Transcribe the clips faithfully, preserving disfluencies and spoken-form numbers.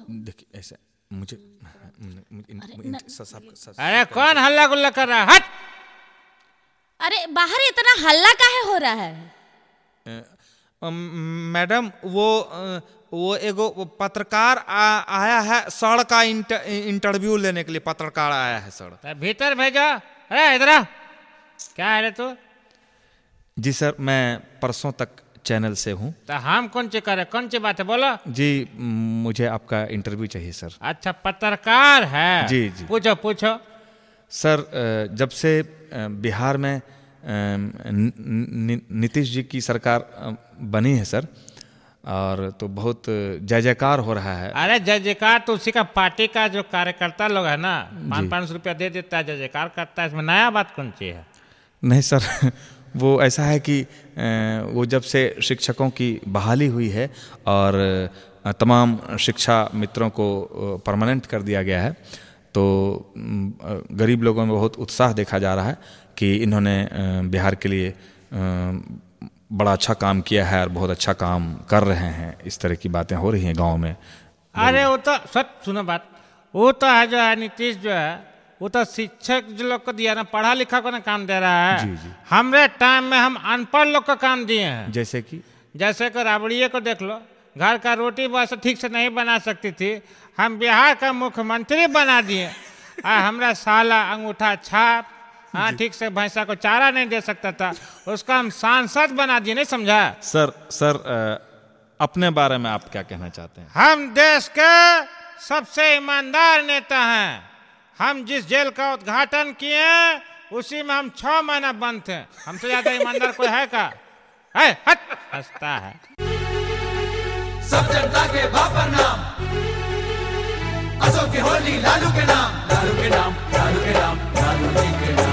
देखिए ऐसा मुझे अरे कौन हल्ला गुल्ला कर रहा है? हट! अरे बाहर इतना हल्ला काहे हो रहा है? मैडम वो वो एगो पत्रकार आ, आया है सड़ का इंट, इंटरव्यू लेने के लिए पत्रकार आया है सड़। तो भीतर भेजो। अरे इधर आ। क्या है रे तू? जी सर मैं परसों तक चैनल से हूँ। तो हम कौन सी करे, कौन सी बात है बोलो। जी मुझे आपका इंटरव्यू चाहिए सर। अच्छा पत्रकार है? जी जी पूछो पूछो। सर जब से बिहार में नीतीश जी की सरकार बनी है सर, और तो बहुत जय जयकार हो रहा है। अरे जय जयकार तो उसी का पार्टी का जो कार्यकर्ता लोग है ना, पाँच पाँच सौ रुपया दे देता है, जय जयकार करता है। इसमें नया बात कौन सी है? नहीं सर वो ऐसा है कि वो जब से शिक्षकों की बहाली हुई है और तमाम शिक्षा मित्रों को परमानेंट कर दिया गया है, तो गरीब लोगों में बहुत उत्साह देखा जा रहा है कि इन्होंने बिहार के लिए बड़ा अच्छा काम किया है और बहुत अच्छा काम कर रहे हैं। इस तरह की बातें हो रही हैं गांव में। अरे वो तो सच सुनो बात, वो तो है जो है नीतीश जो है वो तो शिक्षक जो लोग को दिया ना, पढ़ा लिखा को ना काम दे रहा है। जी जी। हमरे टाइम में हम अनपढ़ लोग को काम दिए हैं। जैसे कि जैसे कि राबड़िए को देख लो, घर का रोटी बस ठीक से नहीं बना सकती थी, हम बिहार का मुख्यमंत्री बना दिए। हमरा साला अंगूठा छाप, हाँ ठीक से भैंसा को चारा नहीं दे सकता था, उसका हम सांसद बना दिए। नहीं समझा? सर सर अपने बारे में आप क्या कहना चाहते हैं? हम देश के सबसे ईमानदार नेता हैं। हम जिस जेल का उद्घाटन किए उसी में हम छह महीना बंद थे। हमसे ज्यादा ईमानदार कोई है का? है? हट! हंसता है। सब जनता के बापर नाम, असो की होली लालू के नाम, लालू के नाम, लालू के नाम, लालू जी के नाम।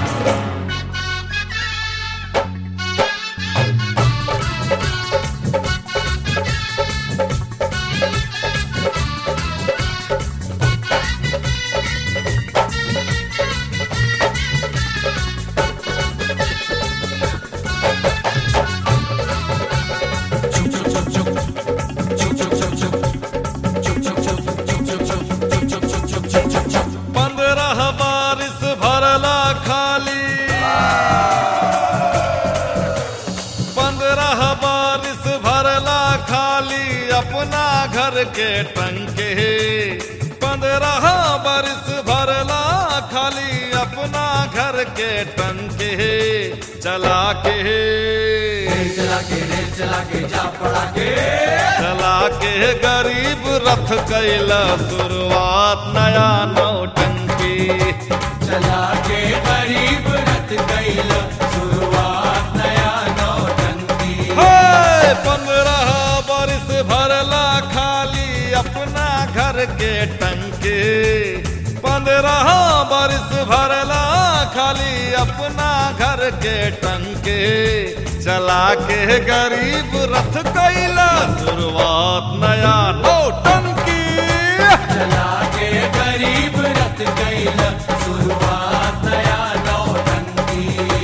के टंके पंद्रह बरस भरला खाली अपना घर के टंके चला के चला के चला के जा पड़ा के चला के गरीब रथ कैला शुरुआत नया नौटंकी। चला के गरीब रथ कैला शुरुआत नया नौटंकी। पंद्रह बरस भरला खाली अपना घर के टंके, पंद्रह बरस भरला खाली अपना घर के टंके चला के गरीब रथ कैला शुरुआत नया नौटंकी। चला के गरीब रथ कैला शुरुआत नया नौटंकी।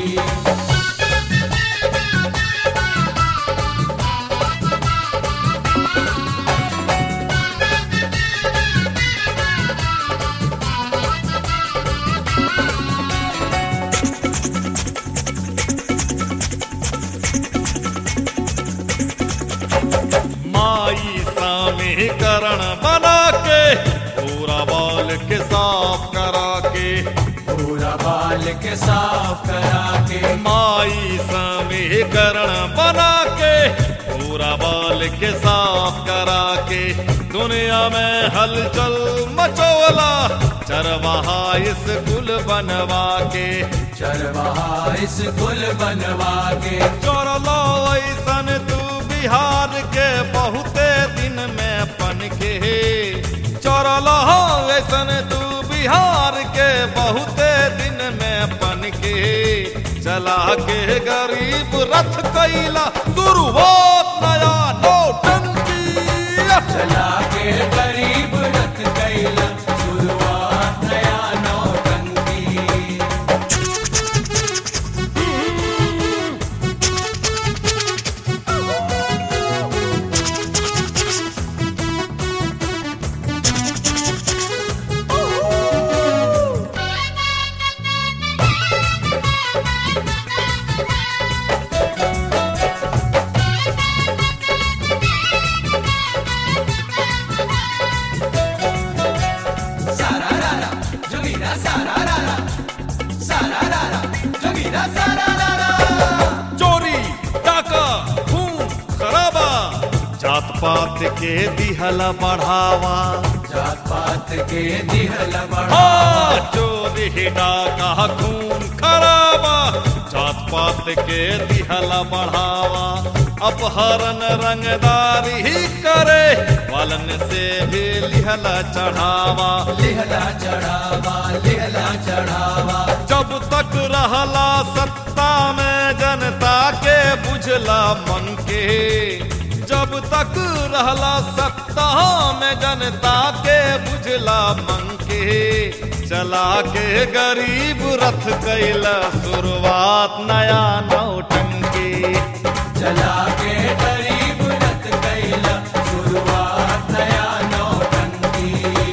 करण बना के पूरा बाल के साफ करा के, पूरा बाल के साफ करा के माई समीकरण बना के पूरा बाल के साफ करा के दुनिया में हलचल मचोला चरवाहा इस कुल बनवा के, चरवाहा इस कुल बनवा के चोरलो ऐसन तू बिहार के बहुते दिन में पन के, चोरलो ऐसन तू बिहार के बहुते दिन में पन के चला के गरीब रथ कैला शुरुआत नया नौटंकी। चला के गरीब रथ कैला शुरुआत नया नौटंकी। के दिहला बढ़ावा, जात पात के दिहल बढ़ावा, हाँ, चोरी डाका खून खराबा, जात पात के दिहला बढ़ावा, अपहरण रंगदारी करे वालन से भी लिहला चढ़ावा, लिहला चढ़ावा, लिहला चढ़ावा। जब तक रहला सत्ता में जनता के बुझला मन के, जब तक रहला सत्ता में जनता के बुझला मन के, चला के गरीब रथ कैला शुरुआत नया नौटंकी, चला के गरीब रथ कैला शुरुआत नया नौटंकी।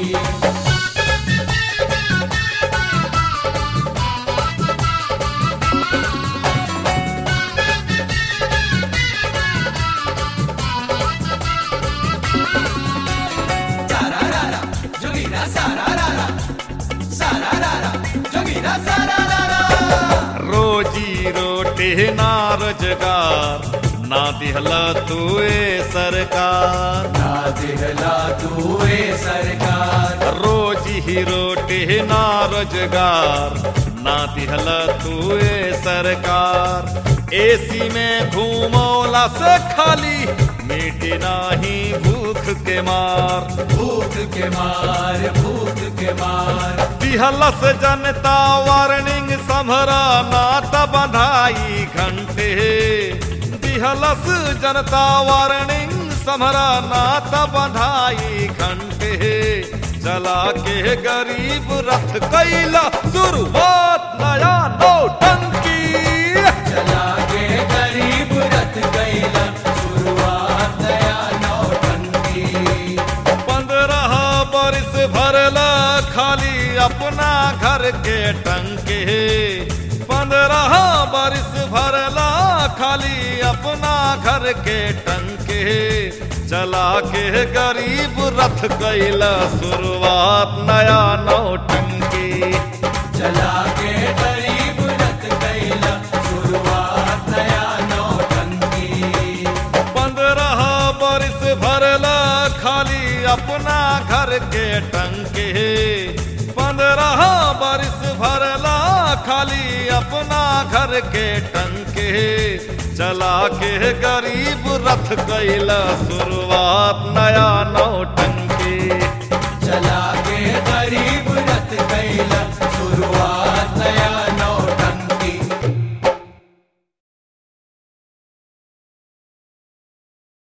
सारा रारा जोगीरा सारा रारा, सारा रारा जोगीरा सारा रारा। रोजी रोटी ना रोजगार ना दिहला तुए सरकार, ना दिहला तुए सरकार, रोजी ही रोटी ना रोजगार ना दिहला तुए सरकार, एसी में घूमौला से खाली मिटी नाही भूख के मार, भूख के मार, भूख के मार। दिहलस जनता वार्निंग संभरा नात बधाई घंटे, दिहलस जनता वार्निंग संभरा नात बधाई घंटे, चला के गरीब रथ कैला शुरुआत नया नौटंकी, चला के गरीब रथ कैला शुरुआत नया नौटंकी। पंद्रह बरिस भरला खाली अपना घर के टंके, पंद्रह बरिस भरला खाली अपना घर के टंके, चला के गरीब रथ कैला शुरुआत नया नौटंकी, चला के गरीब रथ कैला शुरुआत नया नौटंकी। पंद्रह बरिस भरला खाली अपना घर के टंके, पंद्रह बरिस भरला खाली अपना घर के टंके, चला के गरीब रथ कैला शुरुआत नया नौटंकी।